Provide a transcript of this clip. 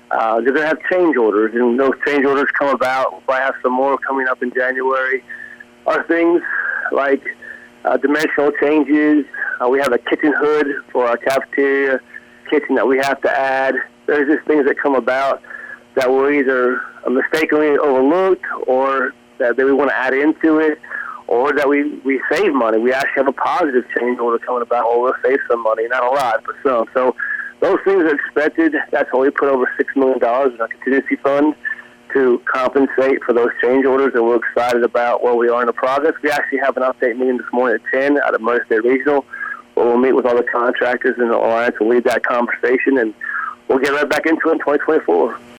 They're going to have change orders, and those change orders come about. We'll probably have some more coming up in January. Are things like dimensional changes. We have a kitchen hood for our cafeteria kitchen that we have to add. There's just things that come about that were either mistakenly overlooked or that we want to add into it, or that we save money. We actually have a positive change order coming about, or we'll save some money, not a lot, but some. So those things are expected. That's why we put over $6 million in our contingency fund to compensate for those change orders, and we're excited about where we are in the progress. We actually have an update meeting this morning at 10 out of Murray State Regional, where we'll meet with all the contractors in the alliance and lead that conversation, and we'll get right back into it in 2024.